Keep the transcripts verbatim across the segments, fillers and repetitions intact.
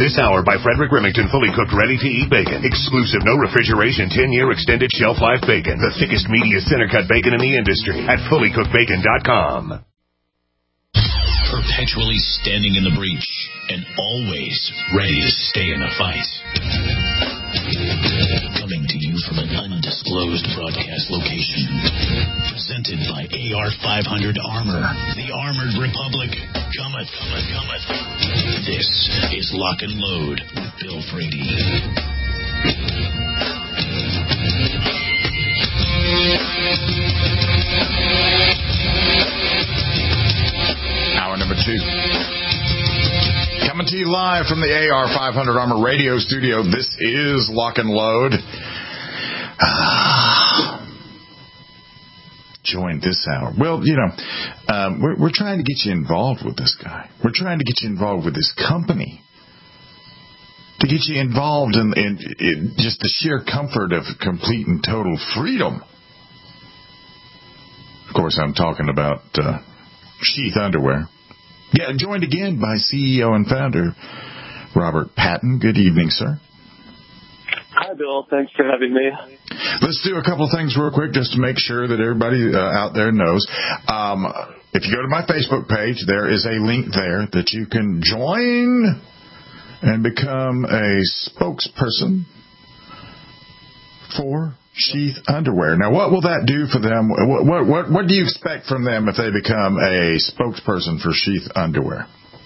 This hour by Frederick Remington, fully cooked, ready-to-eat bacon. Exclusive, no refrigeration, ten-year extended shelf life bacon. The thickest, meatiest, center-cut bacon in the industry at fully cooked bacon dot com. Perpetually standing in the breach and always ready to stay in the fight. Coming to you from an undisclosed broadcast location. Presented by A R five hundred Armor. The Armored Republic. Cometh, cometh, cometh. This is Lock and Load with Bill Frady. Hour number two. Coming to you live from the A R five hundred Armor Radio Studio. This is Lock and Load. Ah, join this hour. Well, you know, um, we're, we're trying to get you involved with this guy. We're trying to get you involved with this company. To get you involved in, in, in just the sheer comfort of complete and total freedom. Of course, I'm talking about uh, Sheath Underwear. Yeah, joined again by C E O and founder Robert Patton. Good evening, sir. Hi, Bill. Thanks for having me. Let's do a couple of things real quick just to make sure that everybody uh, out there knows. Um, if you go to my Facebook page, there is a link there that you can join and become a spokesperson for Sheath Underwear. Now, what will that do for them? What, what what what do you expect from them if they become a spokesperson for Sheath Underwear?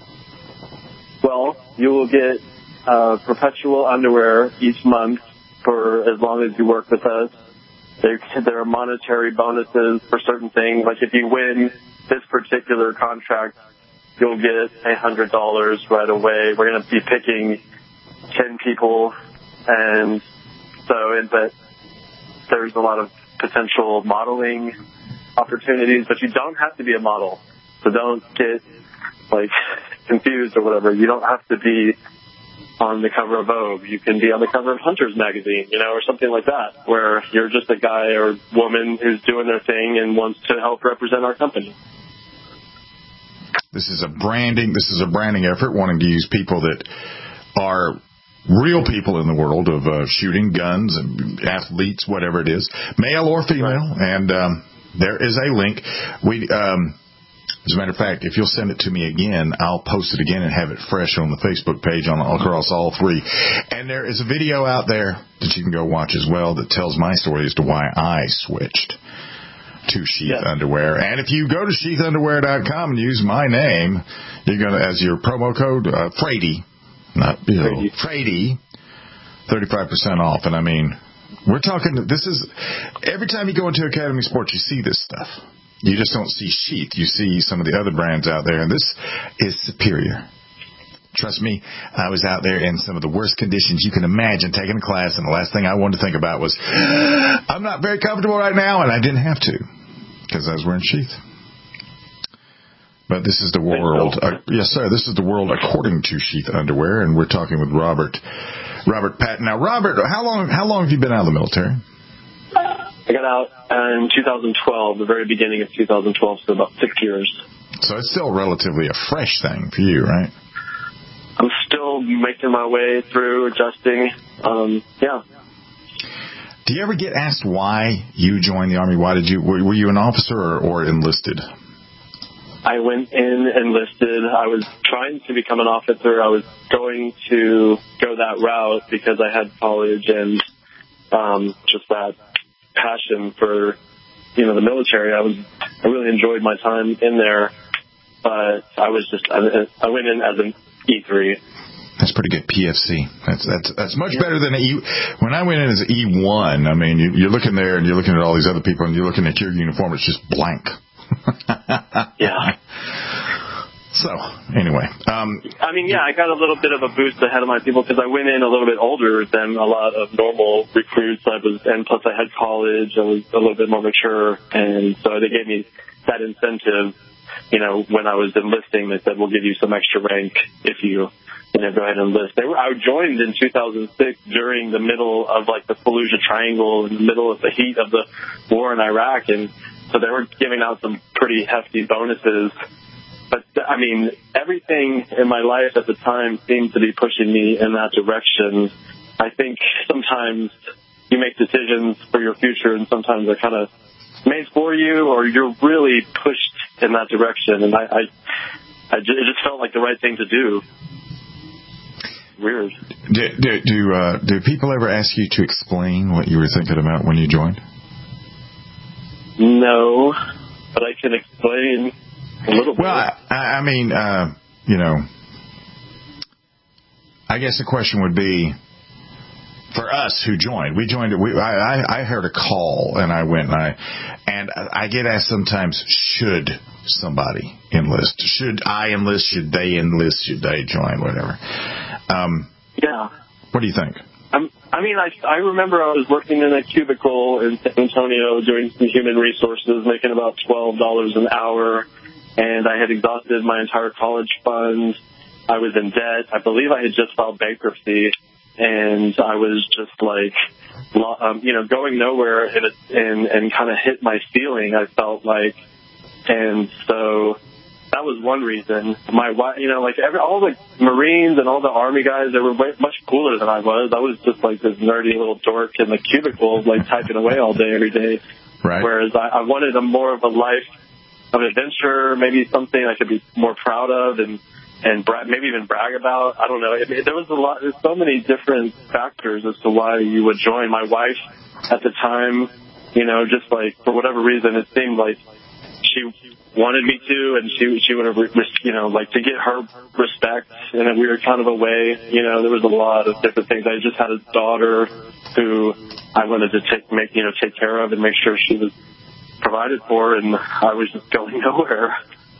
Well, you will get uh, perpetual underwear each month for as long as you work with us. There, there are monetary bonuses for certain things. Like if you win this particular contract, you'll get one hundred dollars right away. We're going to be picking ten people, and so in that. There's a lot of potential modeling opportunities, but you don't have to be a model. So don't get, like, confused or whatever. You don't have to be on the cover of Vogue. You can be on the cover of Hunter's magazine, you know, or something like that, where you're just a guy or woman who's doing their thing and wants to help represent our company. This is a branding, this is a branding effort, wanting to use people that are real people in the world of uh, shooting guns and athletes, whatever it is, male or female. Right. And um, there is a link. We, um, as a matter of fact, if you'll send it to me again, I'll post it again and have it fresh on the Facebook page on across all three. And there is a video out there that you can go watch as well that tells my story as to why I switched to Sheath yes. Underwear. And if you go to sheath underwear dot com and use my name, you're going to, as your promo code, uh, Frady. Not Bill. Frady, thirty-five percent off. And I mean, we're talking, this is, every time you go into Academy Sports, you see this stuff. You just don't see Sheath. You see some of the other brands out there, and this is superior. Trust me, I was out there in some of the worst conditions you can imagine taking a class, and the last thing I wanted to think about was, I'm not very comfortable right now, and I didn't have to, because I was wearing Sheath. But this is the world, uh, yes, sir, this is the world according to Sheath Underwear, and we're talking with Robert, Robert Patton. Now, Robert, how long, how long have you been out of the military? I got out in two thousand twelve, the very beginning of two thousand twelve, so about six years. So it's still relatively a fresh thing for you, right? I'm still making my way through, adjusting, um, yeah. Do you ever get asked why you joined the Army? Why did you, were, were you an officer or, or enlisted? I went in, enlisted. I was trying to become an officer. I was going to go that route because I had college and um, just that passion for, you know, the military. I was, I really enjoyed my time in there, but I was just, I, I went in as an E three. That's pretty good P F C. That's that's that's much better than a E. When I went in as E one, I mean, you, you're looking there and you're looking at all these other people and you're looking at your uniform. It's just blank. Yeah. So, anyway. Um, I mean, yeah, I got a little bit of a boost ahead of my people because I went in a little bit older than a lot of normal recruits. I was, and plus I had college. I was a little bit more mature, and so they gave me that incentive. You know, when I was enlisting, they said, we'll give you some extra rank if you, you know, go ahead and enlist. They were, I joined in two thousand six during the middle of, like, the Fallujah Triangle, in the middle of the heat of the war in Iraq, and so they were giving out some pretty hefty bonuses. But I mean, everything in my life at the time seemed to be pushing me in that direction. I think sometimes you make decisions for your future, and sometimes they're kind of made for you, or you're really pushed in that direction. And I, I, I just, it just felt like the right thing to do. Weird. Do do do, uh, do people ever ask you to explain what you were thinking about when you joined? No, but I can explain a little bit. Well, I, I mean, uh, you know, I guess the question would be, for us who joined, we joined. We, I, I heard a call, and I went, and I, and I get asked sometimes, should somebody enlist? Should I enlist? Should they enlist? Should they join? Whatever. Um, yeah. What do you think? I'm, I mean, I, I remember I was working in a cubicle in San Antonio doing some human resources, making about twelve dollars an hour, and I had exhausted my entire college fund. I was in debt. I believe I had just filed bankruptcy. And I was just like, um, you know, going nowhere and, and, and kind of hit my ceiling, I felt like. And so that was one reason. My wife, you know, like every, all the Marines and all the Army guys, they were way, much cooler than I was. I was just like this nerdy little dork in the cubicle, like typing away all day, every day. Right. Whereas I, I wanted a more of a life of adventure, maybe something I could be more proud of and, and bra- maybe even brag about. I don't know. It, it, there was a lot. There's so many different factors as to why you would join. My wife at the time, you know, just like for whatever reason, it seemed like she wanted me to, and she she would have, you know, like to get her respect in a weird kind of a way. You know, there was a lot of different things. I just had a daughter who I wanted to take, make, you know, take care of and make sure she was provided for, and I was just going nowhere.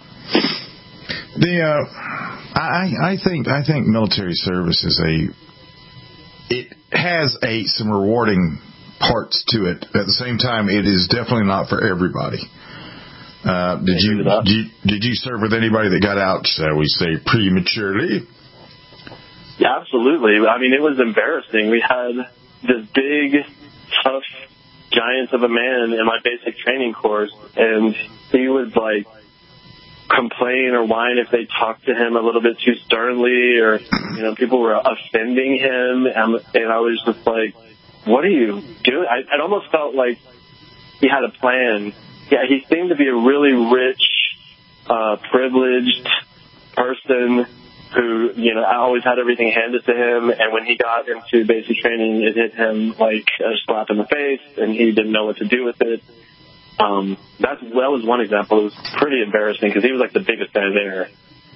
The uh, I I think I think military service is a it has a some rewarding parts to it. At the same time, it is definitely not for everybody. Uh, did you did you did you serve with anybody that got out, shall we say, prematurely? Yeah, absolutely. I mean, it was embarrassing. We had this big, tough giant of a man in my basic training course, and he would like complain or whine if they talked to him a little bit too sternly, or, you know, people were offending him, and, and I was just like, what are you doing? I, it almost felt like he had a plan. Yeah, he seemed to be a really rich, uh, privileged person who, you know, always had everything handed to him, and when he got into basic training, it hit him like a slap in the face, and he didn't know what to do with it. Um, that well was one example. It was pretty embarrassing because he was like the biggest guy there.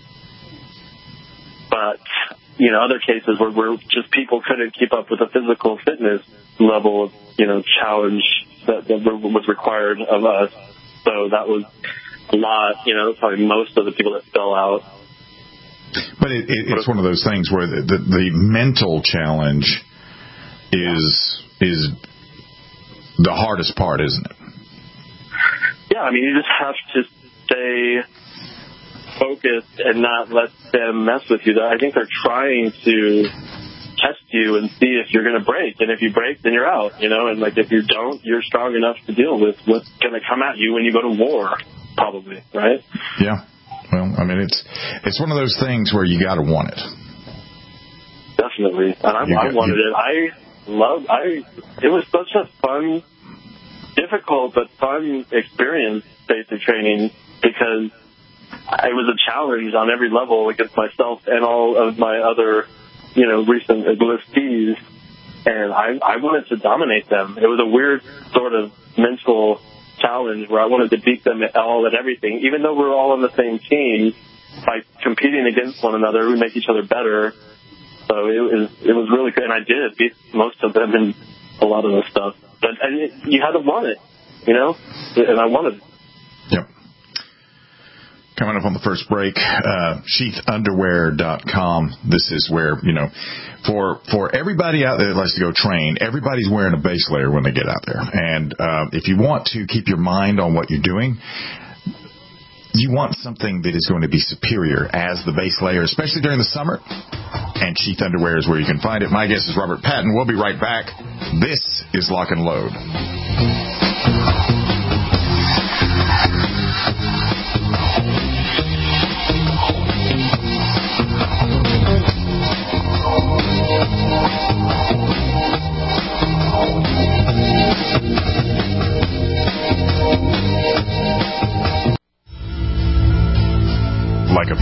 But, you know, other cases where, where just people couldn't keep up with the physical fitness level of, you know, challenge that, that was required of us. So that was a lot, you know, probably most of the people that fell out. But it, it, it's one of those things where the, the, the mental challenge is is the hardest part, isn't it? Yeah, I mean, you just have to stay focused and not let them mess with you. I think they're trying to test you and see if you're going to break. And if you break, then you're out, you know. And, like, if you don't, you're strong enough to deal with what's going to come at you when you go to war, probably, right? Yeah. Well, I mean, it's it's one of those things where you got to want it. Definitely. And I, got, I wanted you, it. I loved I. It was such a fun, difficult but fun experience, basic training, because it was a challenge on every level against myself and all of my other, you know, recent enlistees, and I, I wanted to dominate them. It was a weird sort of mental challenge where I wanted to beat them at all at everything. Even though we're all on the same team, by competing against one another, we make each other better. So it was it was really good, and I did beat most of them in a lot of the stuff. But and it, you had to want it, you know, and I wanted it. Yep. Coming up on the first break, uh, sheath underwear dot com. This is where, you know, for for everybody out there that likes to go train, everybody's wearing a base layer when they get out there. And uh, if you want to keep your mind on what you're doing, you want something that is going to be superior as the base layer, especially during the summer. And Sheath Underwear is where you can find it. My guest is Robert Patton. We'll be right back. This is Lock and Load.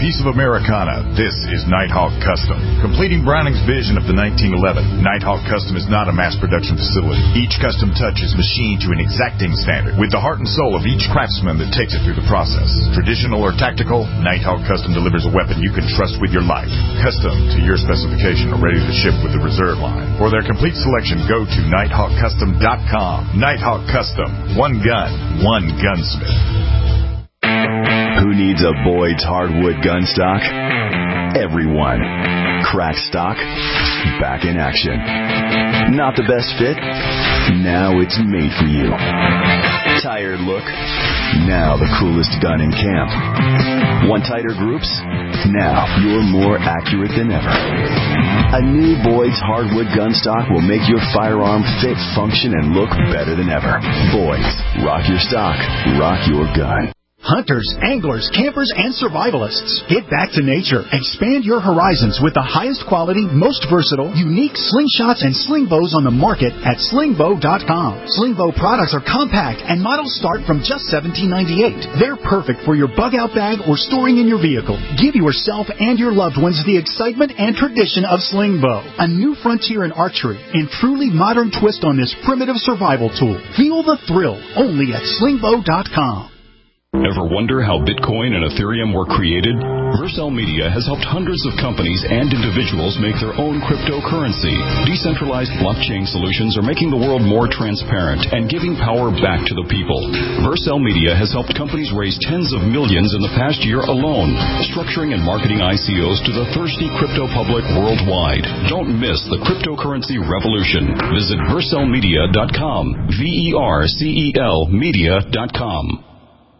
piece of Americana, this is Nighthawk Custom. Completing Browning's vision of the nineteen eleven, Nighthawk Custom is not a mass production facility. Each custom touch is machined to an exacting standard, with the heart and soul of each craftsman that takes it through the process. Traditional or tactical, Nighthawk Custom delivers a weapon you can trust with your life. Custom to your specification or ready to ship with the reserve line. For their complete selection, go to nighthawk custom dot com. Nighthawk Custom. One gun, one gunsmith. Who needs a Boyd's hardwood gun stock? Everyone. Crack stock, back in action. Not the best fit? Now it's made for you. Tired look? Now the coolest gun in camp. Want tighter groups? Now you're more accurate than ever. A new Boyd's hardwood gun stock will make your firearm fit, function, and look better than ever. Boyd's. Rock your stock. Rock your gun. Hunters, anglers, campers, and survivalists. Get back to nature. Expand your horizons with the highest quality, most versatile, unique slingshots and sling bows on the market at sling bow dot com. Sling bow products are compact and models start from just seventeen ninety-eight. They're perfect for your bug-out bag or storing in your vehicle. Give yourself and your loved ones the excitement and tradition of sling bow. A new frontier in archery and truly modern twist on this primitive survival tool. Feel the thrill only at sling bow dot com. Ever wonder how Bitcoin and Ethereum were created? Vercel Media has helped hundreds of companies and individuals make their own cryptocurrency. Decentralized blockchain solutions are making the world more transparent and giving power back to the people. Vercel Media has helped companies raise tens of millions in the past year alone, structuring and marketing I C Os to the thirsty crypto public worldwide. Don't miss the cryptocurrency revolution. Visit vercel media dot com. V E R C E L media dot com.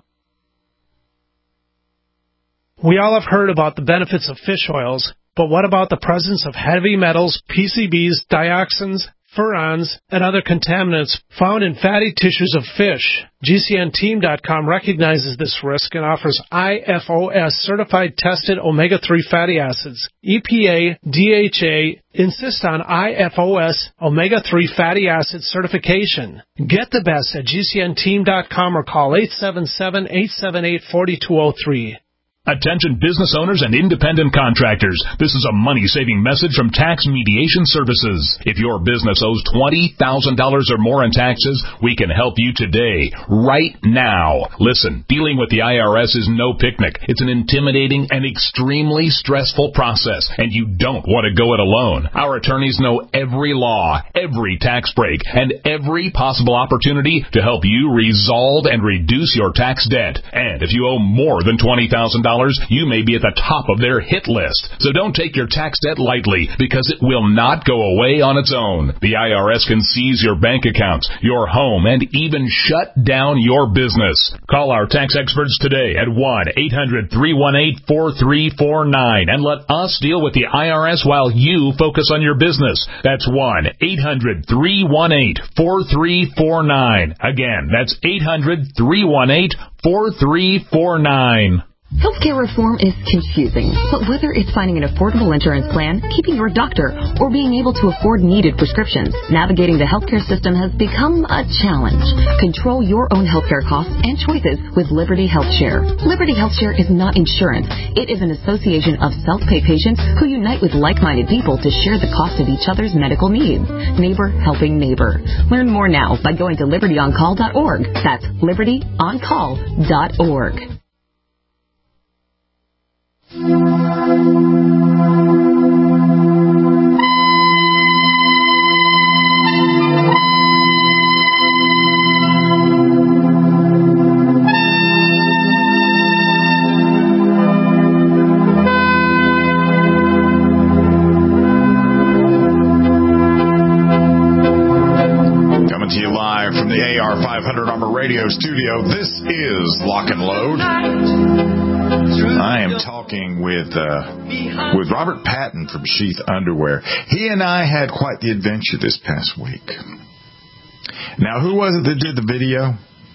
We all have heard about the benefits of fish oils, but what about the presence of heavy metals, P C Bs, dioxins, furans, and other contaminants found in fatty tissues of fish? G C N team dot com recognizes this risk and offers I F O S certified tested omega three fatty acids. E P A, D H A insist on I F O S omega three fatty acid certification. Get the best at G C N team dot com or call eight seven seven, eight seven eight, four two zero three. Attention business owners and independent contractors. This is a money-saving message from Tax Mediation Services. If your business owes twenty thousand dollars or more in taxes, we can help you today, right now. Listen, dealing with the I R S is no picnic. It's an intimidating and extremely stressful process, and you don't want to go it alone. Our attorneys know every law, every tax break, and every possible opportunity to help you resolve and reduce your tax debt. And if you owe more than twenty thousand dollars, you may be at the top of their hit list. So don't take your tax debt lightly, because it will not go away on its own. The I R S can seize your bank accounts, your home, and even shut down your business. Call our tax experts today at one eight hundred, three one eight, four three four nine and let us deal with the I R S while you focus on your business. That's one eight hundred, three one eight, four three four nine. Again, that's eight hundred, three one eight, four three four nine. Healthcare reform is confusing, but whether it's finding an affordable insurance plan, keeping your doctor, or being able to afford needed prescriptions, navigating the healthcare system has become a challenge. Control your own healthcare costs and choices with Liberty HealthShare. Liberty HealthShare is not insurance. It is an association of self-pay patients who unite with like-minded people to share the cost of each other's medical needs. Neighbor helping neighbor. Learn more now by going to liberty on call dot org. That's liberty on call dot org. Coming to you live from the A R five hundred Armor Radio studio, this is Lock and Load. I am talking with uh, with Robert Patton from Sheath Underwear. He and I had quite the adventure this past week. Now, who was it that did the video?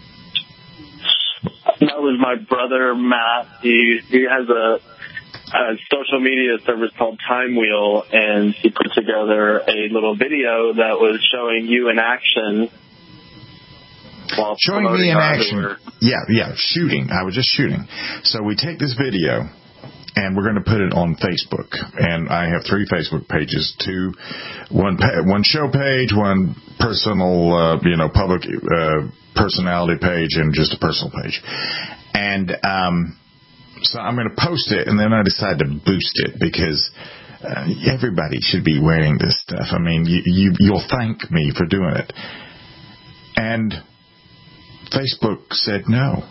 That was my brother, Matt. He, he has a, a social media service called Time Wheel, and he put together a little video that was showing you in action. While showing me in action. Yeah, yeah, shooting. I was just shooting. So we take this video, and we're going to put it on Facebook. And I have three Facebook pages: two, one pa- one show page, one personal, uh, you know, public uh, personality page, and just a personal page. And um, so I'm going to post it, and then I decided to boost it because uh, everybody should be wearing this stuff. I mean, you, you you'll thank me for doing it. And Facebook said no.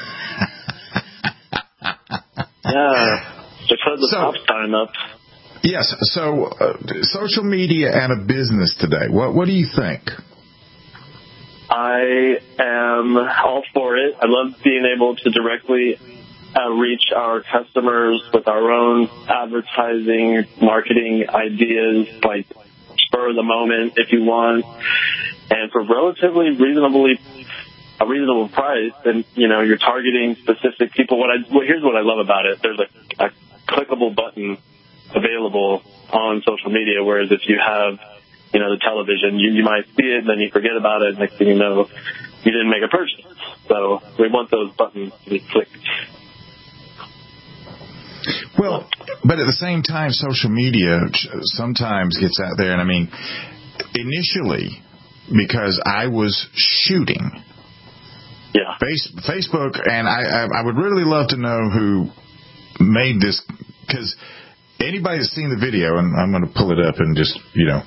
Yeah, they put the stop sign up. Yes, so uh, social media and a business today. What what do you think? I am all for it. I love being able to directly uh, reach our customers with our own advertising, marketing ideas, like spur of the moment if you want, and for relatively reasonably a reasonable price. And you know, you're targeting specific people. What I well, here's what I love about it: there's a, a clickable button available on social media, whereas if you have, you know, the television, you, you might see it, then you forget about it, next thing you know, you didn't make a purchase. So we want those buttons to be clicked. Well, but at the same time, social media sometimes gets out there, and I mean, initially, because I was shooting, yeah, face, Facebook, and I, I, I would really love to know who made this, because anybody that's seen the video, and I'm going to pull it up and just, you know,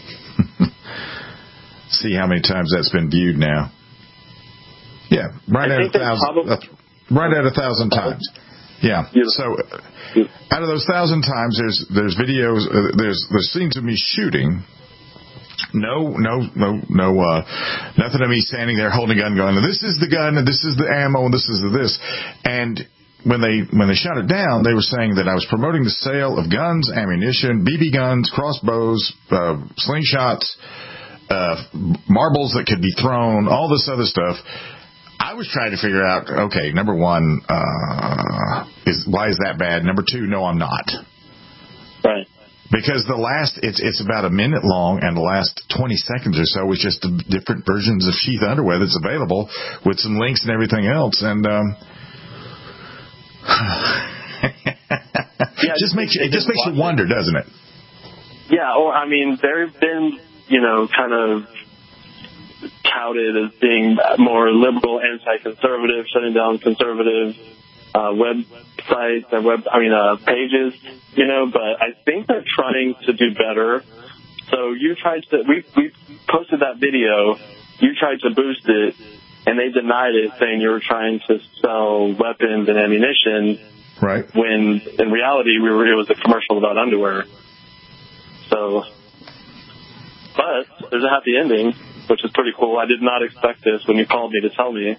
see how many times that's been viewed now. Yeah, right at a thousand. Probably, right at a thousand times. Yeah. So, out of those thousand times, there's there's videos. Uh, there's there's scenes of me shooting. No, no, no, no. Uh, nothing of me standing there holding a gun, going, "This is the gun, and this is the ammo, and this is the this." And when they when they shot it down, they were saying that I was promoting the sale of guns, ammunition, B B guns, crossbows, uh, slingshots, uh, marbles that could be thrown, all this other stuff. I was trying to figure out, okay, number one, uh, is why is that bad? Number two, no, I'm not. Right. Because the last, it's it's about a minute long, and the last twenty seconds or so is just the different versions of sheath underwear that's available with some links and everything else, and um, yeah, just makes you, it just makes you wonder, doesn't it? Yeah, or I mean, there have been, you know, kind of touted as being more liberal, anti-conservative, shutting down conservative uh, websites and web, I mean, uh, pages, you know. But I think they're trying to do better. So you tried to, we we posted that video. You tried to boost it, and they denied it, saying you were trying to sell weapons and ammunition. Right. When in reality, we were it was a commercial about underwear. So, but there's a happy ending, which is pretty cool. I did not expect this when you called me to tell me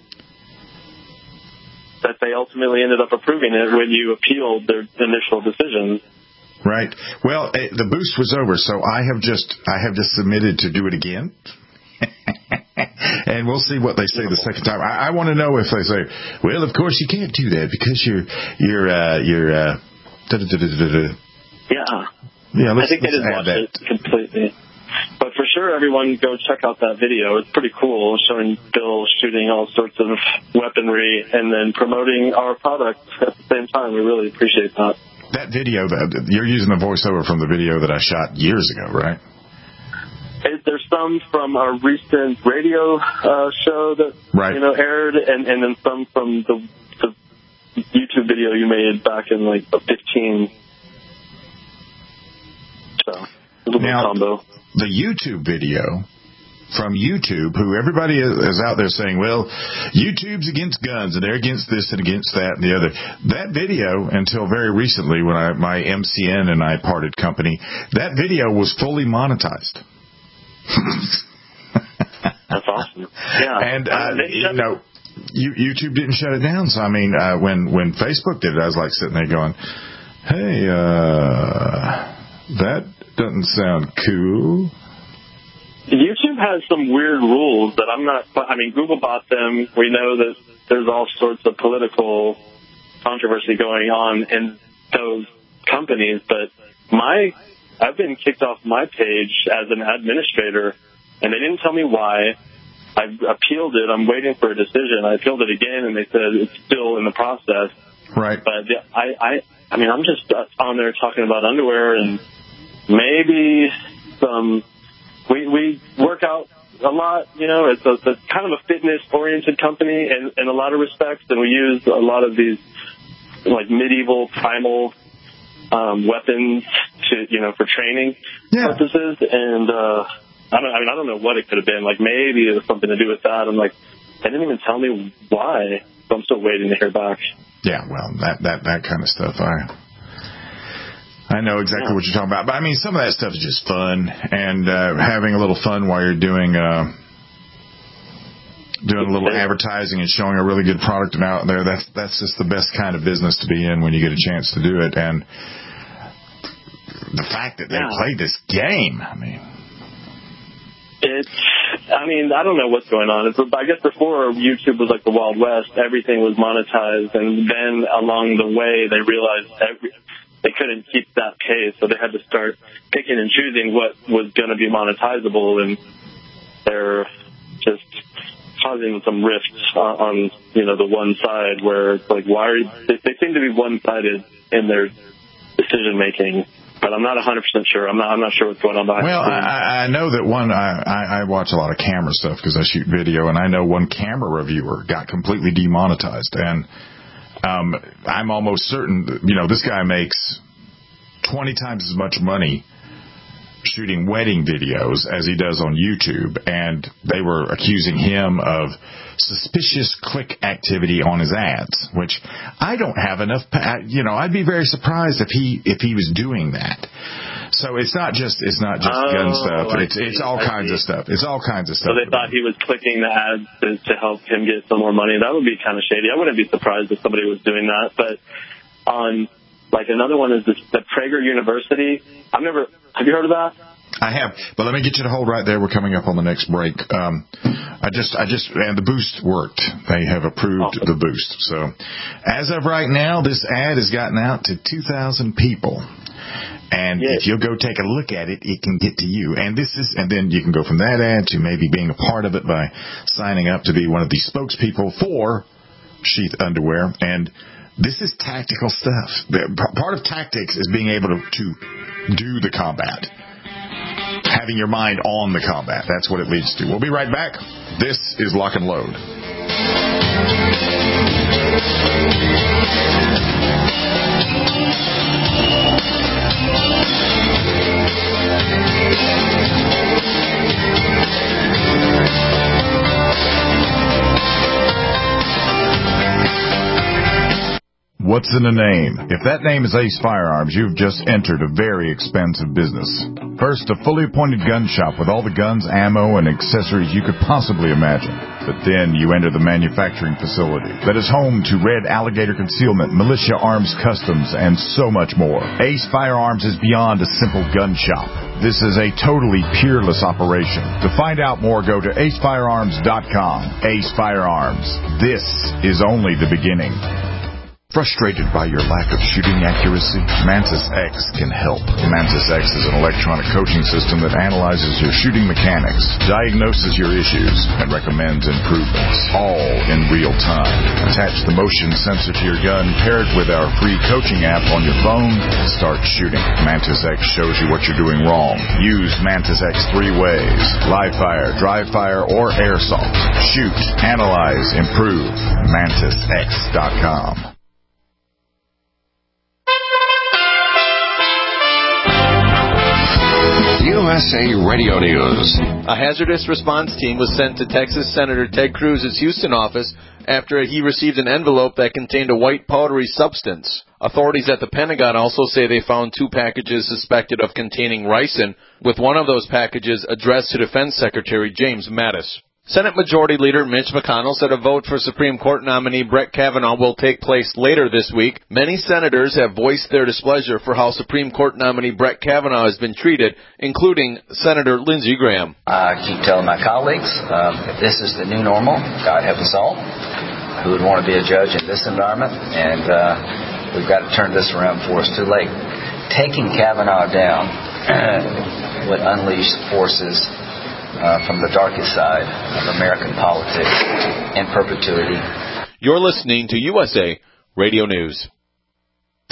that they ultimately ended up approving it when you appealed their initial decision. Right. Well, it, the boost was over, so I have just I have just submitted to do it again. And we'll see what they say the second time. I, I want to know if they say, well, of course you can't do that because you're, you're, uh, you're, uh, da, da, da, da, da, da. Yeah. Yeah, let's, I think let's they just watched it completely. But for sure, everyone go check out that video. It's pretty cool, showing Bill shooting all sorts of weaponry and then promoting our product at the same time. We really appreciate that. That video, that you're using the voiceover from the video that I shot years ago, right? It, there's some from a recent radio uh, show that right. you know aired, and, and then some from the, the YouTube video you made back in like fifteen. So a little now, combo. The YouTube video from YouTube, who everybody is out there saying, well, YouTube's against guns and they're against this and against that and the other. That video, until very recently when I, my M C N and I parted company, that video was fully monetized. That's awesome. Yeah. And, uh, you know, you, YouTube didn't shut it down. So, I mean, uh, when, when Facebook did it, I was like sitting there going, hey, uh, that doesn't sound cool. YouTube has some weird rules that I'm not, I mean, Google bought them. We know that there's all sorts of political controversy going on in those companies, but my, I've been kicked off my page as an administrator, and they didn't tell me why. I appealed it. I'm waiting for a decision. I appealed it again, and they said it's still in the process. Right. But I, I, I mean, I'm just on there talking about underwear and maybe some. We we work out a lot, you know. It's, a, it's kind of a fitness-oriented company in, in a lot of respects, and we use a lot of these like medieval primal um, weapons to, you know, for training yeah. purposes. And uh, I don't, I mean, I don't know what it could have been. Like maybe it was something to do with that. I'm like, they didn't even tell me why. So I'm still waiting to hear back. Yeah, well, that that that kind of stuff, I. I know exactly yeah. what you're talking about. But, I mean, some of that stuff is just fun. And uh, having a little fun while you're doing uh, doing a little advertising and showing a really good product out there, that's, that's just the best kind of business to be in when you get a chance to do it. And the fact that they yeah. played this game, I mean... It's, I mean, I don't know what's going on. It's, I guess before YouTube was like the Wild West, everything was monetized. And then along the way, they realized every... they couldn't keep that pace, so they had to start picking and choosing what was going to be monetizable, and they're just causing some rifts on, on, you know, the one side where it's like, why are you, they, they seem to be one-sided in their decision-making, but I'm not one hundred percent sure. I'm not, I'm not sure what's going on behind well, the scenes. Well, I, I know that one, I, I, I watch a lot of camera stuff because I shoot video, and I know one camera reviewer got completely demonetized, and Um, I'm almost certain, that, you know, this guy makes twenty times as much money shooting wedding videos as he does on YouTube, and they were accusing him of suspicious click activity on his ads, which I don't have enough, you know, I'd be very surprised if he if he was doing that. So it's not just it's not just oh, gun stuff. I It's see, it's all I kinds see. of stuff. It's all kinds of stuff. So they thought he was clicking the ads to, to help him get some more money. That would be kind of shady. I wouldn't be surprised if somebody was doing that. But on like another one is this, the Prager University. I've never. Have you heard of that? I have, but let me get you to hold right there. We're coming up on the next break. Um, I just, I just, and the boost worked. They have approved awesome. the boost. So, as of right now, this ad has gotten out to two thousand people. And yes. if you'll go take a look at it, it can get to you. And this is, and then you can go from that ad to maybe being a part of it by signing up to be one of the spokespeople for Sheath Underwear. And this is tactical stuff. Part of tactics is being able to, to do the combat. Having your mind on the combat. That's what it leads to. We'll be right back. This is Lock and Load. What's in a name? If that name is Ace Firearms, you've just entered a very expensive business. First, a fully appointed gun shop with all the guns, ammo, and accessories you could possibly imagine. But then you enter the manufacturing facility that is home to Red Alligator Concealment, Militia Arms Customs, and so much more. Ace Firearms is beyond a simple gun shop. This is a totally peerless operation. To find out more, go to ace firearms dot com. Ace Firearms. This is only the beginning. Frustrated by your lack of shooting accuracy? Mantis X can help. Mantis X is an electronic coaching system that analyzes your shooting mechanics, diagnoses your issues, and recommends improvements, all in real time. Attach the motion sensor to your gun, pair it with our free coaching app on your phone, and start shooting. Mantis X shows you what you're doing wrong. Use Mantis X three ways: live fire, dry fire, or airsoft. Shoot, analyze, improve. mantis x dot com. U S A Radio News. A hazardous response team was sent to Texas Senator Ted Cruz's Houston office after he received an envelope that contained a white powdery substance. Authorities at the Pentagon also say they found two packages suspected of containing ricin, with one of those packages addressed to Defense Secretary James Mattis. Senate Majority Leader Mitch McConnell said a vote for Supreme Court nominee Brett Kavanaugh will take place later this week. Many senators have voiced their displeasure for how Supreme Court nominee Brett Kavanaugh has been treated, including Senator Lindsey Graham. I keep telling my colleagues, um, if this is the new normal, God help us all, who would want to be a judge in this environment, and uh, we've got to turn this around before it's too late. Taking Kavanaugh down would unleash forces Uh, from the darkest side of American politics in perpetuity. You're listening to U S A Radio News.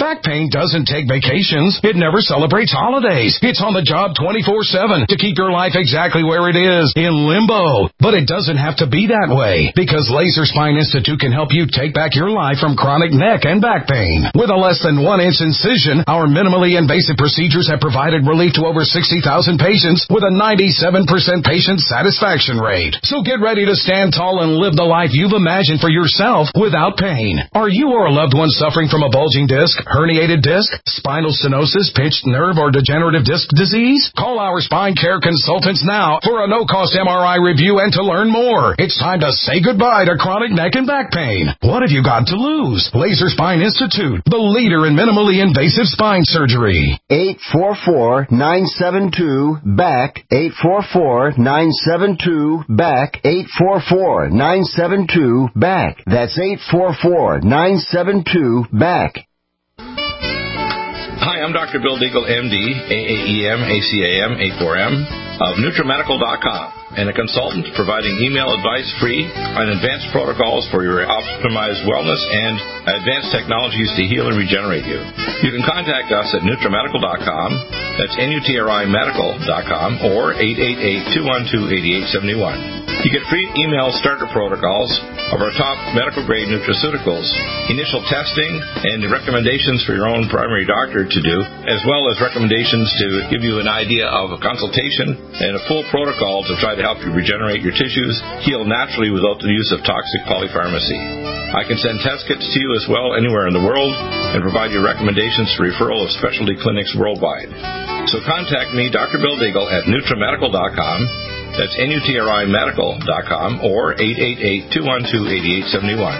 Back pain doesn't take vacations. It never celebrates holidays. It's on the job twenty-four seven to keep your life exactly where it is, in limbo. But it doesn't have to be that way, because Laser Spine Institute can help you take back your life from chronic neck and back pain. With a less than one inch incision, our minimally invasive procedures have provided relief to over sixty thousand patients with a ninety-seven percent patient satisfaction rate. So get ready to stand tall and live the life you've imagined for yourself without pain. Are you or a loved one suffering from a bulging disc, herniated disc, spinal stenosis, pinched nerve, or degenerative disc disease? Call our spine care consultants now for a no-cost M R I review and to learn more. It's time to say goodbye to chronic neck and back pain. What have you got to lose? Laser Spine Institute, the leader in minimally invasive spine surgery. eight four four, nine seven two, B A C K. eight four four, nine seven two, B A C K. eight four four, nine seven two, B A C K. That's eight four four, nine seven two, B A C K. Hi, I'm Doctor Bill Deagle, M D, A A E M, A C A M, A four M, of Nutramedical dot com, and a consultant providing email advice free on advanced protocols for your optimized wellness and advanced technologies to heal and regenerate you. You can contact us at Nutramedical dot com, that's N U T R I medical dot com, or eight eight eight, two one two, eight eight seven one. You get free email starter protocols of our top medical-grade nutraceuticals, initial testing, and recommendations for your own primary doctor to do, as well as recommendations to give you an idea of a consultation and a full protocol to try to help you regenerate your tissues, heal naturally without the use of toxic polypharmacy. I can send test kits to you as well anywhere in the world and provide you recommendations for referral of specialty clinics worldwide. So contact me, Doctor Bill Deagle, at Nutramedical dot com. That's N U T R I medical dot com, or eight eight eight, two one two, eight eight seven one.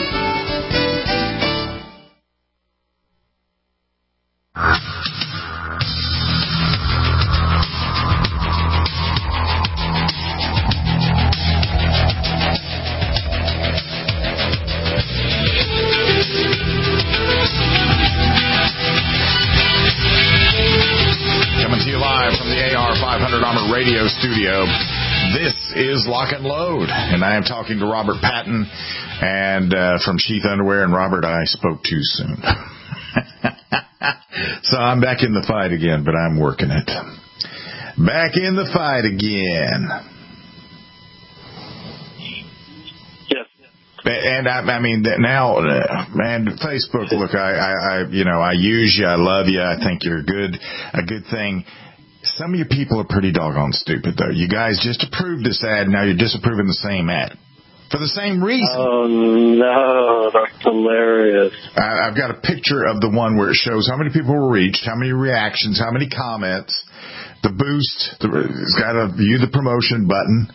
Radio studio. This is Lock and Load, and I am talking to Robert Patton and uh, from Sheath Underwear. And Robert, I spoke too soon, so I'm back in the fight again. But I'm working it. Back in the fight again. Yes. And I, I mean now, uh, man, Facebook. Look, I, I, I, you know, I use you. I love you. I think you're good. A good thing. Some of you people are pretty doggone stupid, though. You guys just approved this ad, now you're disapproving the same ad. For the same reason. Oh, no, that's hilarious. I, I've got a picture of the one where it shows how many people were reached, how many reactions, how many comments, the boost, the, it's got a view the promotion button.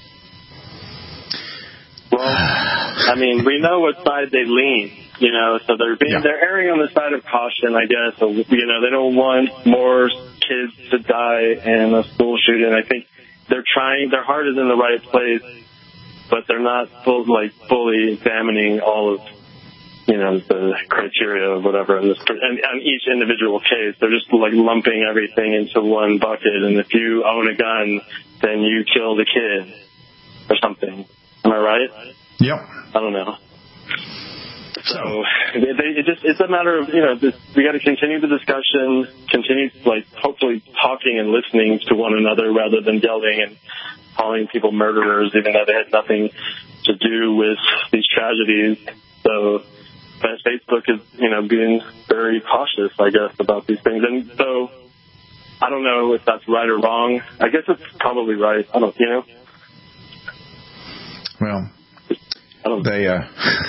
Well, I mean, we know what side they lean, you know, so they're being, yeah. they're erring on the side of caution, I guess. So, you know, they don't want more kids to die in a school shooting. I think they're trying, their heart is in the right place, but they're not full, like fully examining all of, you know, the criteria or whatever in this, and on each individual case. They're just like lumping everything into one bucket. And if you own a gun, then you kill the kid or something. Am I right? Yep. I don't know. So they, they, it just, it's a matter of, you know, this, we got to continue the discussion, continue, like, hopefully talking and listening to one another rather than yelling and calling people murderers, even though they had nothing to do with these tragedies. So, but Facebook is, you know, being very cautious, I guess, about these things. And so, I don't know if that's right or wrong. I guess it's probably right. I don't, you know. Well, they, uh,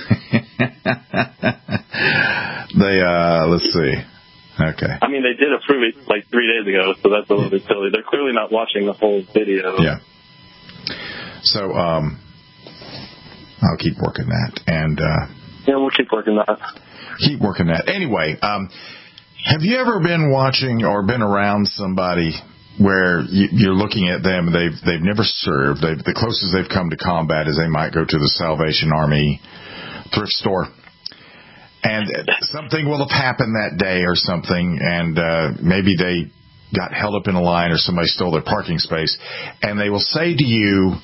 they, uh, let's see. Okay. I mean, they did approve it like three days ago, so that's a little bit silly. They're clearly not watching the whole video. Yeah. So, um, I'll keep working that. And, uh, yeah, we'll keep working that. Keep working that. Anyway, um, have you ever been watching or been around somebody where you, you're looking at them, they've they've never served. They've, the closest they've come to combat is they might go to the Salvation Army thrift store, and something will have happened that day or something, and uh, maybe they got held up in a line or somebody stole their parking space, and they will say to you,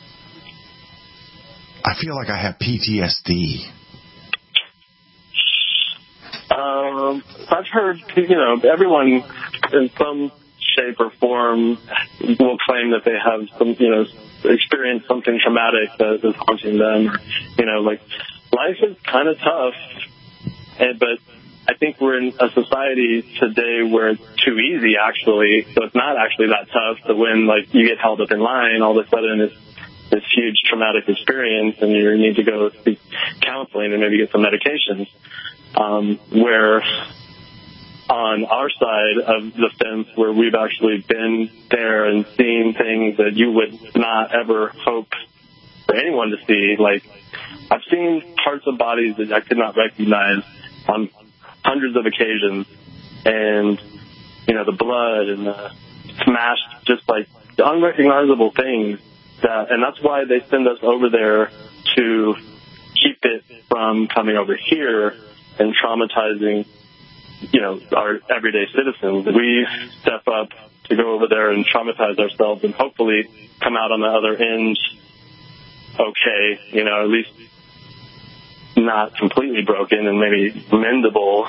"I feel like I have P T S D." Um, know, I've heard, you know, everyone in some shape or form will claim that they have some, you know, experienced something traumatic that is haunting them. You know, like, life is kind of tough, and, but I think we're in a society today where it's too easy, actually. So it's not actually that tough. So when, like, you get held up in line, all of a sudden it's this huge traumatic experience, and you need to go seek counseling and maybe get some medications. Um, where on our side of the fence, where we've actually been there and seen things that you would not ever hope for anyone to see, like, I've seen parts of bodies that I could not recognize on hundreds of occasions, and, you know, the blood and the smashed, just like unrecognizable things. That, and that's why they send us over there to keep it from coming over here and traumatizing, you know, our everyday citizens. We step up to go over there and traumatize ourselves and hopefully come out on the other end okay, you know, at least not completely broken and maybe mendable.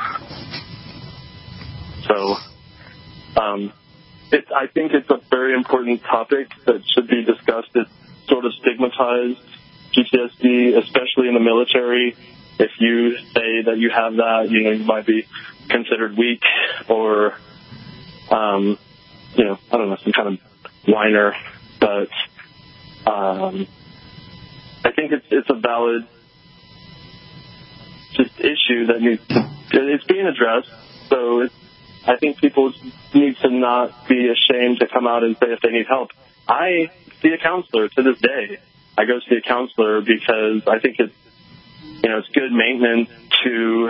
So, um, It, I think it's a very important topic that should be discussed. It's sort of stigmatized, P T S D, especially in the military. If you say that you have that, you know, you might be considered weak or, um, you know, I don't know, some kind of whiner. But um, I think it's it's a valid just issue that needs to, it's being addressed. So it's, I think people need to not be ashamed to come out and say if they need help. I see a counselor to this day. I go see a counselor because I think it's, you know, it's good maintenance to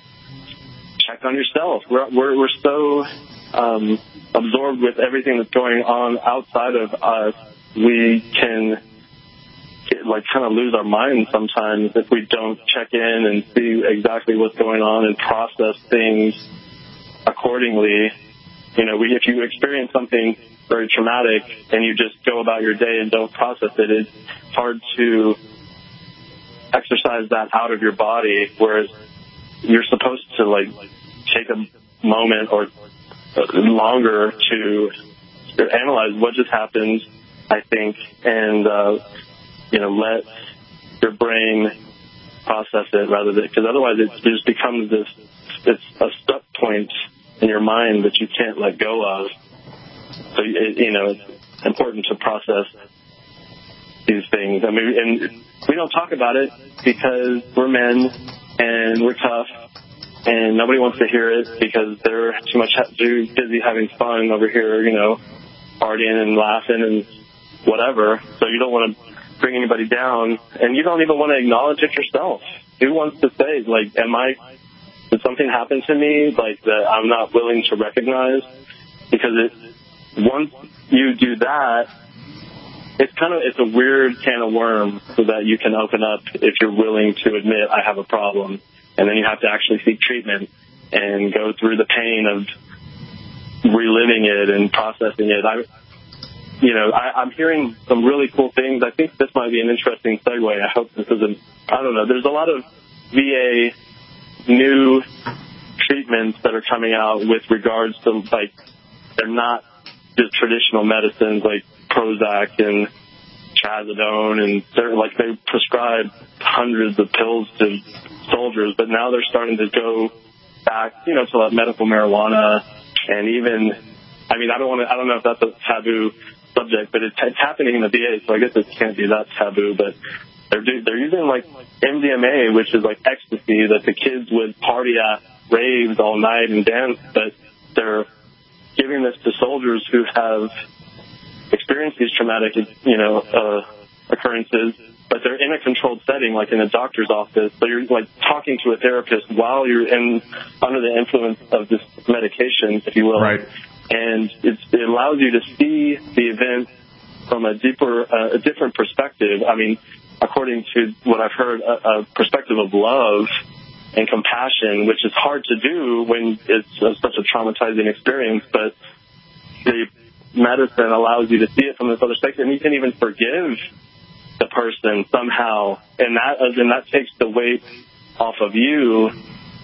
check on yourself. We're we're, we're so um, absorbed with everything that's going on outside of us, we can get, like kind of lose our minds sometimes if we don't check in and see exactly what's going on and process things accordingly. You know, we, if you experience something very traumatic and you just go about your day and don't process it, it's hard to exercise that out of your body, whereas you're supposed to, like, take a moment or longer to analyze what just happened, I think, and, uh, you know, let your brain process it rather than, because otherwise it just becomes this, it's a stuck point in your mind that you can't let go of. So, it, you know, it's important to process these things. I mean, and we don't talk about it because we're men and we're tough and nobody wants to hear it because they're too much too busy having fun over here, you know, partying and laughing and whatever. So you don't want to bring anybody down, and you don't even want to acknowledge it yourself. Who wants to say, like, am I, did something happen to me, like, that I'm not willing to recognize? Because it, once you do that, it's kind of, it's a weird can of worms so that you can open up if you're willing to admit I have a problem. And then you have to actually seek treatment and go through the pain of reliving it and processing it. I, you know, I, I'm hearing some really cool things. I think this might be an interesting segue. I hope this isn't, I don't know. There's a lot of V A new treatments that are coming out with regards to, like, they're not just traditional medicines like Prozac and Trazodone, and they're like, they prescribe hundreds of pills to soldiers, but now they're starting to go back, you know, to like medical marijuana, and even, I mean, I don't want to, I don't know if that's a taboo subject, but it's, it's happening in the V A, so I guess it can't be that taboo, but they're do, they're using like M D M A, which is like ecstasy that the kids would party at raves all night and dance, but they're giving this to soldiers who have experienced these traumatic, you know, uh, occurrences, but they're in a controlled setting, like in a doctor's office. So you're like talking to a therapist while you're in under the influence of this medication, if you will. Right. And it's, it allows you to see the event from a deeper, uh, a different perspective. I mean, according to what I've heard, a, a perspective of love and compassion, which is hard to do when it's uh, such a traumatizing experience, but the medicine allows you to see it from this other perspective, and you can even forgive the person somehow, and that and that takes the weight off of you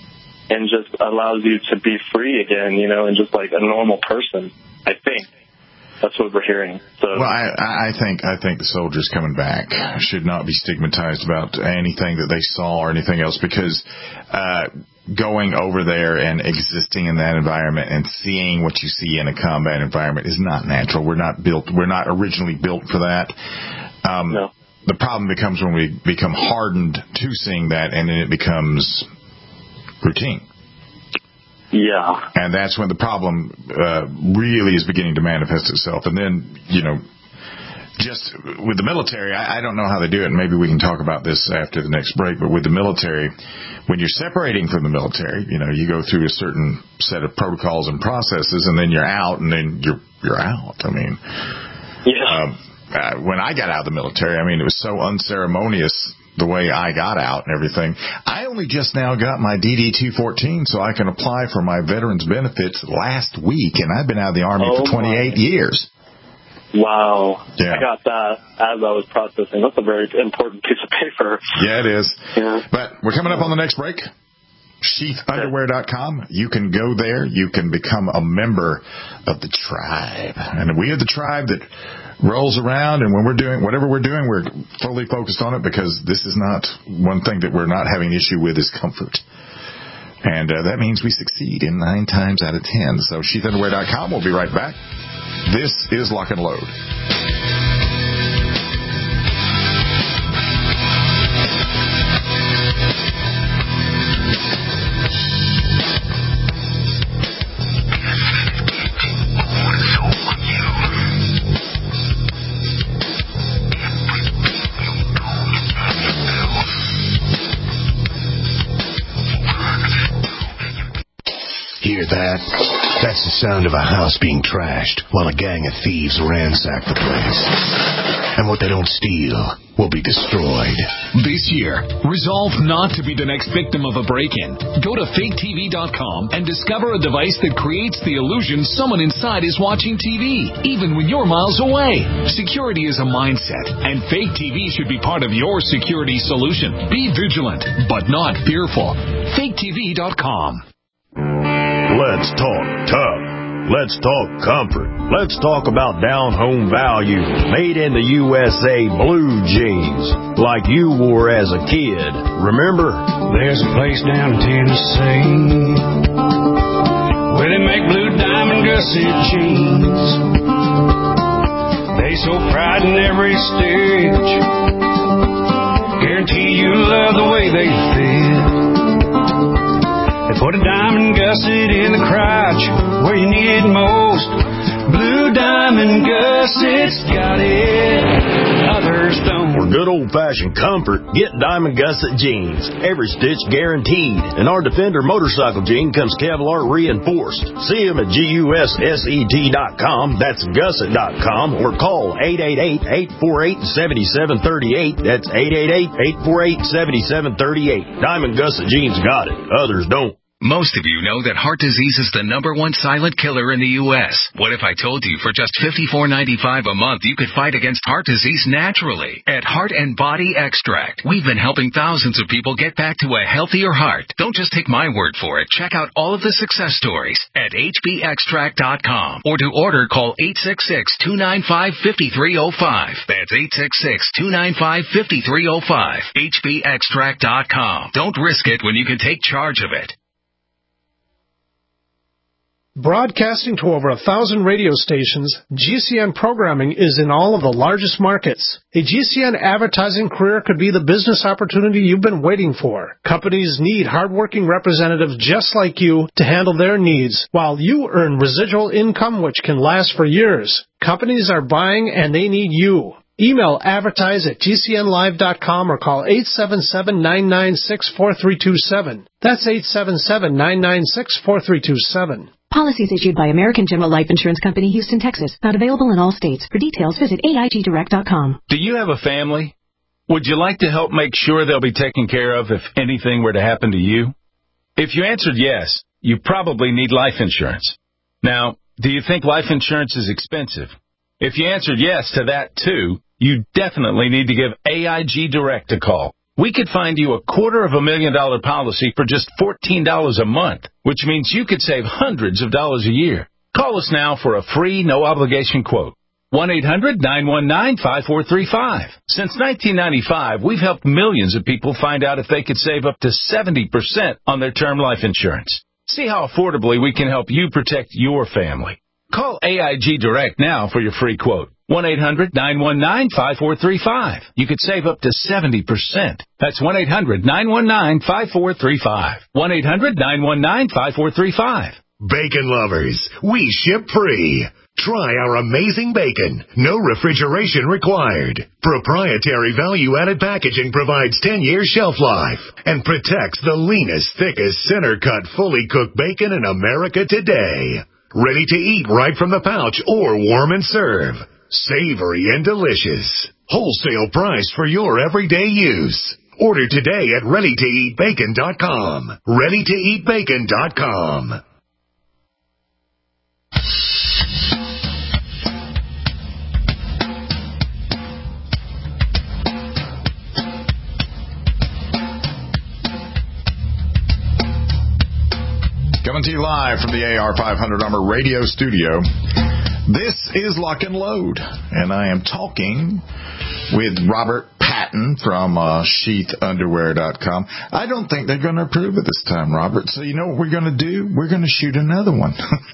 and just allows you to be free again, you know, and just like a normal person, I think. That's what we're hearing. So, well, I, I think I think the soldiers coming back should not be stigmatized about anything that they saw or anything else, because uh, going over there and existing in that environment and seeing what you see in a combat environment is not natural. We're not built. We're not originally built for that. Um, no. The problem becomes when we become hardened to seeing that, and then it becomes routine. Yeah. And that's when the problem uh, really is beginning to manifest itself. And then, you know, just with the military, I, I don't know how they do it, and maybe we can talk about this after the next break, but with the military, when you're separating from the military, you know, you go through a certain set of protocols and processes, and then you're out, and then you're you're out. I mean, yeah. Um, uh, when I got out of the military, I mean, it was so unceremonious the way I got out and everything. I only just now got my D D two fourteen, so I can apply for my veterans benefits last week, and I've been out of the Army oh for twenty-eight my. years. Wow. Yeah. I got that as I was processing. That's a very important piece of paper. Yeah, it is. Yeah. But we're coming up on the next break. sheath underwear dot com. You can go there. You can become a member of the tribe. And we are the tribe that rolls around, and when we're doing whatever we're doing, we're fully focused on it, because this is not one thing that we're not having issue with is comfort. And uh, that means we succeed in nine times out of ten. So sheath underwear dot com. We'll be right back. This is Lock and Load. Hear that? That's the sound of a house being trashed while a gang of thieves ransack the place. And what they don't steal will be destroyed. This year, resolve not to be the next victim of a break-in. Go to fake T V dot com and discover a device that creates the illusion someone inside is watching T V, even when you're miles away. Security is a mindset, and Fake T V should be part of your security solution. Be vigilant, but not fearful. fake T V dot com. Let's talk tough. Let's talk comfort. Let's talk about down-home value. Made in the U S A blue jeans, like you wore as a kid. Remember? There's a place down in Tennessee where they make blue diamond gusset jeans. They so pride in every stitch. Guarantee you love the way they fit. They put a diamond gusset in the crotch where you need it most. Blue diamond gussets got it, others don't. For good old-fashioned comfort, get Diamond Gusset jeans. Every stitch guaranteed. And our Defender motorcycle jean comes Kevlar reinforced. See them at G U S S E T dot com. That's gusset dot com. Or call eight eight eight, eight four eight, seven seven three eight. That's eight eight eight, eight four eight, seven seven three eight. Diamond Gusset jeans got it, others don't. Most of you know that heart disease is the number one silent killer in the U S What if I told you for just fifty-four ninety-five a month you could fight against heart disease naturally? At Heart and Body Extract, we've been helping thousands of people get back to a healthier heart. Don't just take my word for it. Check out all of the success stories at H B extract dot com. Or to order, call eight six six, two nine five, five three zero five. That's eight six six, two nine five, five three zero five. H B extract dot com. Don't risk it when you can take charge of it. Broadcasting to over a thousand radio stations, G C N programming is in all of the largest markets. A G C N advertising career could be the business opportunity you've been waiting for. Companies need hardworking representatives just like you to handle their needs, while you earn residual income which can last for years. Companies are buying and they need you. Email advertise at G C N live dot com or call eight seven seven, nine nine six, four three two seven. That's eight seven seven, nine nine six, four three two seven. Policies issued by American General Life Insurance Company, Houston, Texas. Not available in all states. For details, visit A I G direct dot com. Do you have a family? Would you like to help make sure they'll be taken care of if anything were to happen to you? If you answered yes, you probably need life insurance. Now, do you think life insurance is expensive? If you answered yes to that too, you definitely need to give A I G Direct a call. we could find you a quarter of a million dollar policy for just fourteen dollars a month, which means you could save hundreds of dollars a year. Call us now for a free, no-obligation quote. one eight hundred nine one nine five four three five. Since nineteen ninety-five, we've helped millions of people find out if they could save up to seventy percent on their term life insurance. See how affordably we can help you protect your family. Call A I G Direct now for your free quote. one eight hundred nine one nine five four three five. You could save up to seventy percent. That's one eight hundred nine one nine five four three five. one eight hundred nine one nine five four three five. Bacon lovers, we ship free. Try our amazing bacon. No refrigeration required. Proprietary value-added packaging provides ten years shelf life and protects the leanest, thickest, center-cut, fully cooked bacon in America today. Ready to eat right from the pouch or warm and serve. Savory and delicious. Wholesale price for your everyday use. Order today at ready to eat bacon dot com. ready to eat bacon dot com. Coming to you live from the A R five hundred Armor Radio Studio. This is Lock and Load, and I am talking with Robert Patton from uh, sheath underwear dot com. I don't think they're going to approve it this time, Robert. So you know what we're going to do? We're going to shoot another one.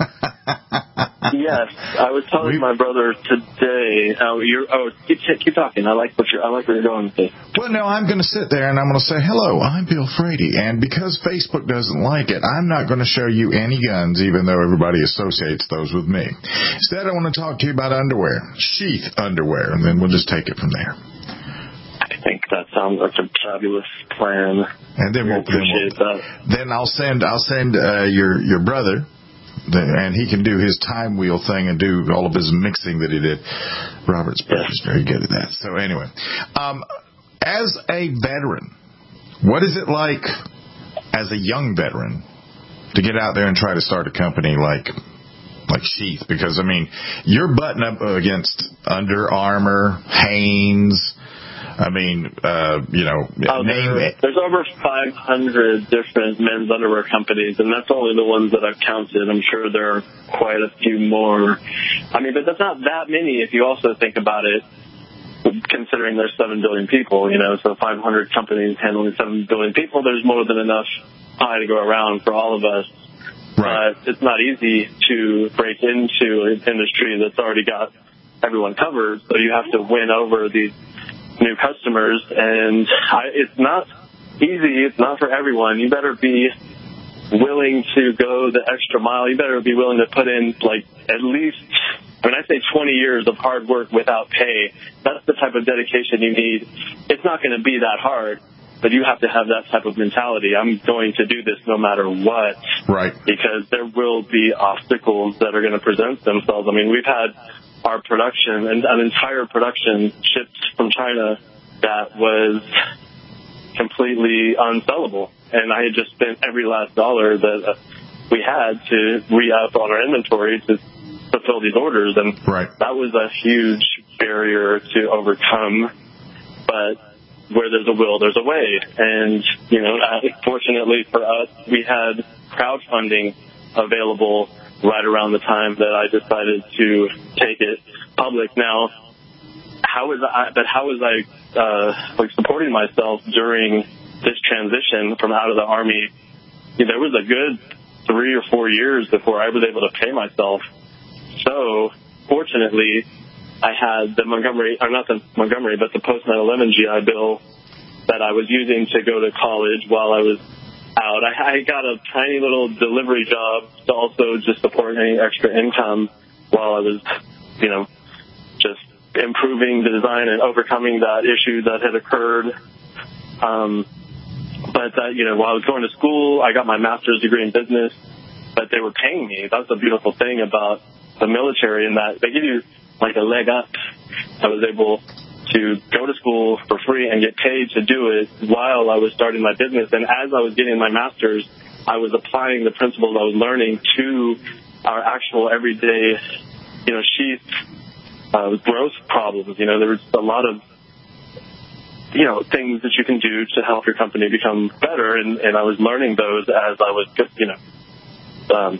Yes, I was telling we, my brother today. Oh, you're, oh, keep keep talking. I like what you're. I like where you're going with this. Well, no, I'm going to sit there and I'm going to say, "Hello, I'm Bill Frady," and because Facebook doesn't like it, I'm not going to show you any guns, even though everybody associates those with me. Instead, I want to talk to you about underwear, sheath underwear, and then we'll just take it from there. I think that sounds like a fabulous plan. And then we'll, appreciate then, we'll, that. then I'll send I'll send uh, your your brother. And he can do his time wheel thing and do all of his mixing that he did. Robert's is very good at that. So anyway, um, as a veteran, what is it like as a young veteran to get out there and try to start a company like like Sheath? Because, I mean, you're butting up against Under Armour, Hanes. I mean, uh, you know, oh, name there, it. There's over five hundred different men's underwear companies, and that's only the ones that I've counted. I'm sure there are quite a few more. I mean, but that's not that many if you also think about it, considering there's seven billion people, you know, so five hundred companies handling seven billion people, there's more than enough pie to go around for all of us. Right. But it's not easy to break into an industry that's already got everyone covered, so you have to win over these new customers, and I, it's not easy. It's not for everyone. You better be willing to go the extra mile. You better be willing to put in, like, at least, when I say twenty years of hard work without pay, that's the type of dedication you need. It's not going to be that hard, but you have to have that type of mentality. I'm going to do this no matter what. Right. Because there will be obstacles that are going to present themselves. I mean, we've had our production, and an entire production shipped from China that was completely unsellable. And I had just spent every last dollar that uh, we had to re-up on our inventory to fulfill these orders. And right. that was a huge barrier to overcome. But where there's a will, there's a way. And, you know, fortunately for us, we had crowdfunding available right around the time that I decided to take it public. Now, how was I, but how was I, uh, like supporting myself during this transition from out of the Army? You know, there was a good three or four years before I was able to pay myself. So, fortunately, I had the Montgomery, or not the Montgomery, but the post nine eleven G I Bill that I was using to go to college while I was out. I, I got a tiny little delivery job to also just support any extra income while I was, you know, just improving the design and overcoming that issue that had occurred. Um, but, uh, you know, while I was going to school, I got my master's degree in business, but they were paying me. That's the beautiful thing about the military, in that they give you like a leg up. I was able to go to school for free and get paid to do it while I was starting my business. And as I was getting my master's, I was applying the principles I was learning to our actual everyday, you know, sheath uh, growth problems. You know, there was a lot of you know, things that you can do to help your company become better. And, and I was learning those as I was, you know, um,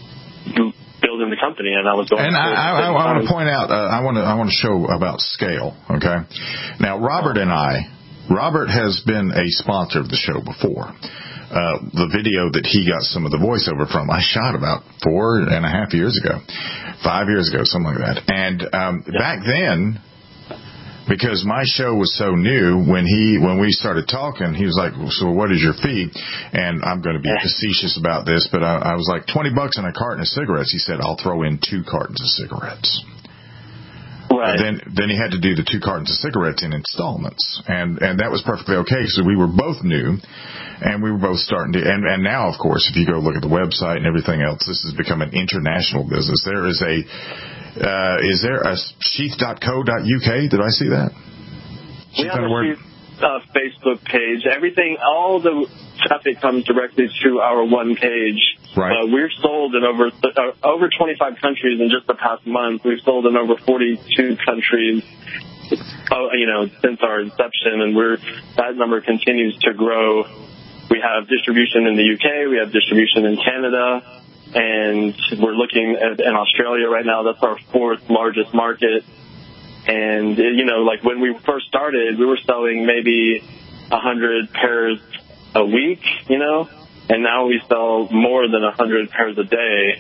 building the company, and I was going. And I, I, I want to point out, uh, I want to, I want to show about scale. Okay, now Robert and I, Robert has been a sponsor of the show before. Uh, the video that he got some of the voiceover from, I shot about four and a half years ago, five years ago, something like that. And um, yeah. back then, because my show was so new, when he when we started talking, he was like, "So what is your fee?" And I'm going to be facetious about this, but I, I was like, twenty bucks and a carton of cigarettes. He said, "I'll throw in two cartons of cigarettes." Right. Then then he had to do the two cartons of cigarettes in installments, and and that was perfectly okay. So we were both new. And we were both starting to, and, and now, of course, if you go look at the website and everything else, this has become an international business. There is a, uh, is there a sheath dot co dot U K? Did I see that? We have a Sheath uh, Facebook page. Everything, all the traffic comes directly to our one page. Right. Uh, we're sold in over uh, over twenty-five countries in just the past month. We've sold in over forty-two countries. Oh, you know, since our inception, and we're that number continues to grow. We have distribution in the U K, we have distribution in Canada, and we're looking at in Australia right now. That's our fourth largest market. And, you know, like when we first started, we were selling maybe one hundred pairs a week, you know, and now we sell more than one hundred pairs a day,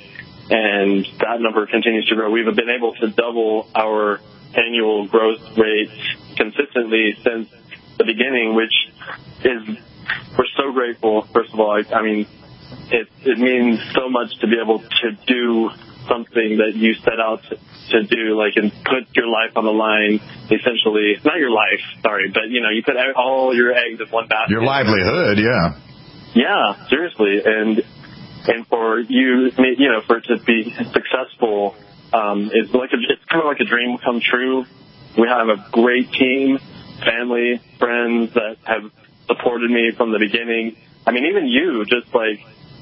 and that number continues to grow. We've been able to double our annual growth rate consistently since the beginning, which is... We're so grateful, first of all. I, I mean, it it means so much to be able to do something that you set out to, to do, like, and put your life on the line, essentially. Not your life, sorry, but, you know, you put all your eggs in one basket. Your livelihood, yeah. Yeah, seriously. And and for you, you know, for it to be successful, um, it's, like a, it's kind of like a dream come true. We have a great team, family, friends that have supported me from the beginning. I mean, even you, just like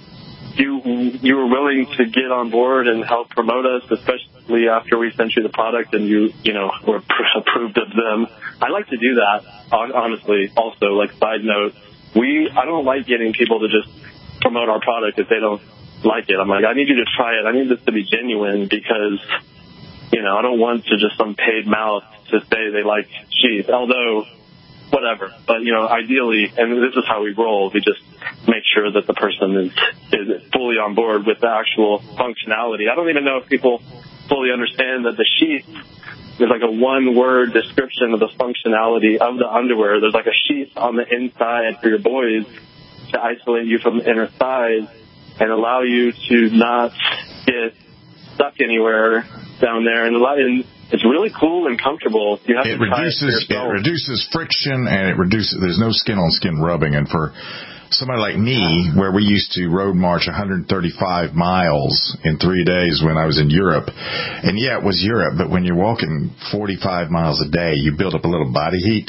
you, you were willing to get on board and help promote us, especially after we sent you the product and you, you know, were approved of them. I like to do that, honestly. Also, like side note, we, I don't like getting people to just promote our product if they don't like it. I'm like, I need you to try it. I need this to be genuine because, you know, I don't want to just some paid mouth to say they like cheese, although whatever. But, you know, ideally, and this is how we roll, we just make sure that the person is, is fully on board with the actual functionality. I don't even know if people fully understand that the sheath is like a one-word description of the functionality of the underwear. There's like a sheath on the inside for your boys to isolate you from the inner thighs and allow you to not get stuck anywhere down there. And, allow, and it's really cool and comfortable. You have it to reduces try it, it reduces friction, and it reduces. There's no skin on skin rubbing. And for somebody like me, where we used to road march one hundred thirty-five miles in three days when I was in Europe, and yeah, it was Europe, but when you're walking forty-five miles a day, you build up a little body heat.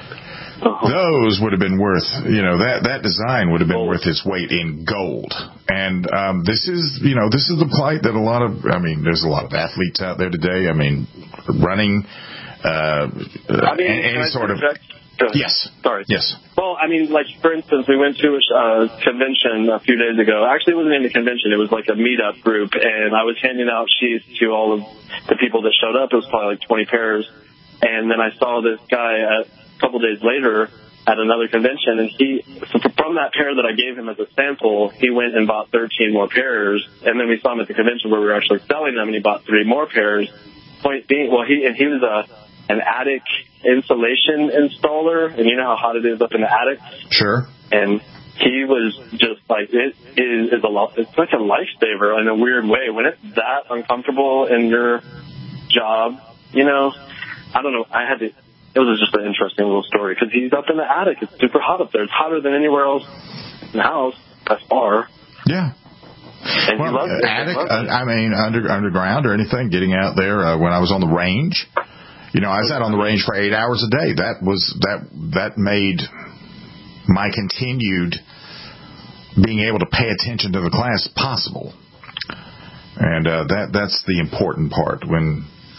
Those would have been worth, you know, that, that design would have been worth its weight in gold. And um, this is, you know, this is the plight that a lot of, I mean, there's a lot of athletes out there today. I mean, running, uh, I mean, any sort of. Yes. Sorry. Yes. Well, I mean, like, for instance, we went to a uh, convention a few days ago. Actually, it wasn't even a convention. It was like a meetup group, and I was handing out sheaths to all of the people that showed up. It was probably like twenty pairs. And then I saw this guy at a couple days later at another convention, and he, so from that pair that I gave him as a sample, he went and bought thirteen more pairs, and then we saw him at the convention where we were actually selling them, and he bought three more pairs. Point being, well, he and he was a an attic insulation installer, and you know how hot it is up in the attic. Sure. And he was just like, it is, is a lot. It's like a lifesaver in a weird way. When it's that uncomfortable in your job, you know, I don't know. I had to. It was just an interesting little story because he's up in the attic. It's super hot up there. It's hotter than anywhere else in the house by far. Yeah. And well, he loves it. attic. Uh, I mean, under, underground or anything. Getting out there uh, when I was on the range. You know, I was out on the range for eight hours a day. That was that that made my continued being able to pay attention to the class possible. And uh, that that's the important part when.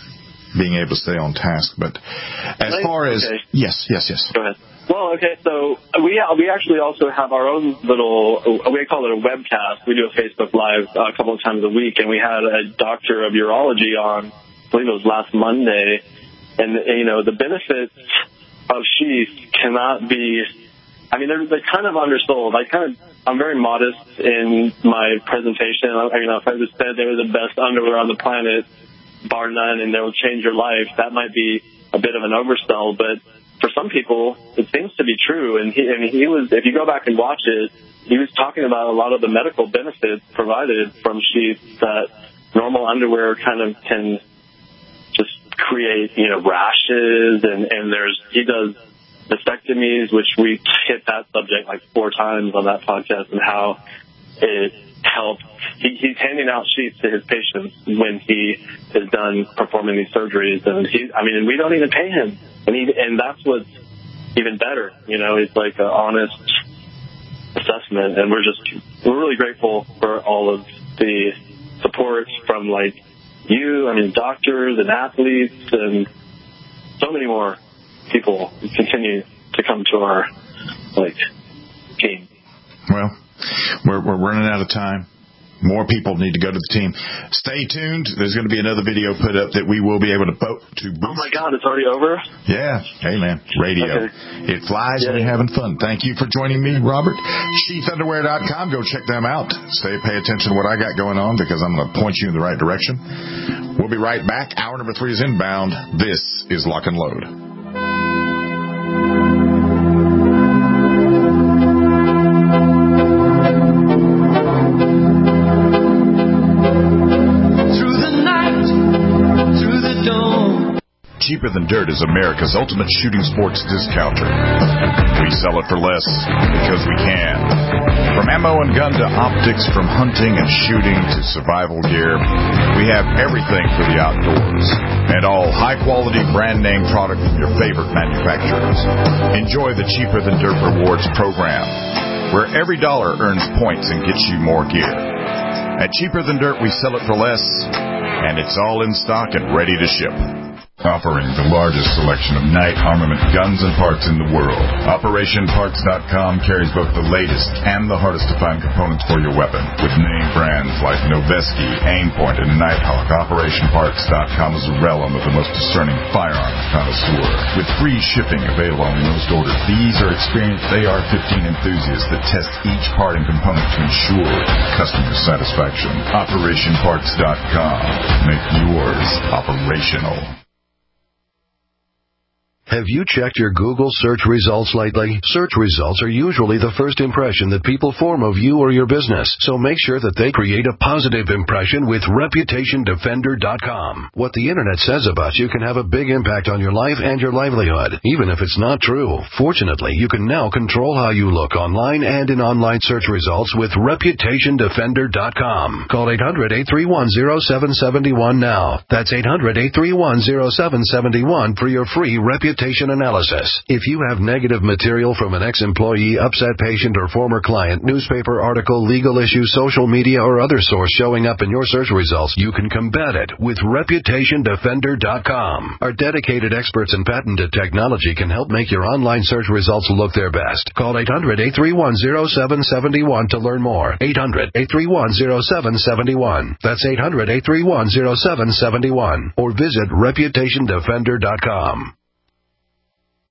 being able to stay on task. But as Nice. far as Okay. yes, yes, yes. Go ahead. Well, okay, so we we actually also have our own little, we call it a webcast. We do a Facebook Live a couple of times a week, and we had a doctor of urology on, I believe it was last Monday, and, you know, the benefits of sheath cannot be, I mean, they're, they're kind of undersold. I kind of, I'm very modest in my presentation. I, you know, if I just said they were the best underwear on the planet, bar none, and they will change your life, that might be a bit of an oversell, but for some people, it seems to be true. And he, and he was, if you go back and watch it, he was talking about a lot of the medical benefits provided from sheaths that normal underwear kind of can just create, you know, rashes. And, and there's, he does vasectomies, which we hit that subject like four times on that podcast, and how it helps. He, he's handing out sheets to his patients when he is done performing these surgeries. And he, I mean, and we don't even pay him. And he, and that's what's even better, you know, it's like an honest assessment, and we're just, we're really grateful for all of the support from, like, you, I mean, doctors and athletes and so many more people who continue to come to our, like, team. Well, we're, we're running out of time. More people need to go to the team. Stay tuned. There's going to be another video put up that we will be able to vote to boost. Oh, my God, it's already over? Yeah. Hey, man. Radio. Okay. It flies yeah. when you're having fun. Thank you for joining me, Robert. sheath underwear dot com. Go check them out. Stay, pay attention to what I got going on, because I'm going to point you in the right direction. We'll be right back. Hour number three is inbound. This is Lock and Load. Cheaper Than Dirt is America's ultimate shooting sports discounter. We sell it for less because we can. From ammo and gun to optics, from hunting and shooting to survival gear, we have everything for the outdoors. And all high-quality brand-name product from your favorite manufacturers. Enjoy the Cheaper Than Dirt Rewards program, where every dollar earns points and gets you more gear. At Cheaper Than Dirt, we sell it for less, and it's all in stock and ready to ship. Offering the largest selection of night armament guns and parts in the world, Operation Parts dot com carries both the latest and the hardest to find components for your weapon. With name brands like Noveske, Aimpoint, and Nighthawk, Operation Parts dot com is a realm of the most discerning firearms connoisseur. With free shipping available on most orders, these are experienced A R fifteen enthusiasts that test each part and component to ensure customer satisfaction. Operation Parts dot com. Make yours operational. Have you checked your Google search results lately? Search results are usually the first impression that people form of you or your business, so make sure that they create a positive impression with Reputation Defender dot com. What the Internet says about you can have a big impact on your life and your livelihood, even if it's not true. Fortunately, you can now control how you look online and in online search results with Reputation Defender dot com. Call eight hundred, eight three one, zero seven seven one now. That's eight hundred, eight three one, zero seven seven one for your free Reputation analysis. If you have negative material from an ex-employee, upset patient, or former client, newspaper article, legal issue, social media, or other source showing up in your search results, you can combat it with Reputation Defender dot com. Our dedicated experts in patented technology can help make your online search results look their best. Call eight hundred, eight three one, zero seven seven one to learn more. eight hundred, eight three one, zero seven seven one. That's eight hundred, eight three one, zero seven seven one. Or visit Reputation Defender dot com.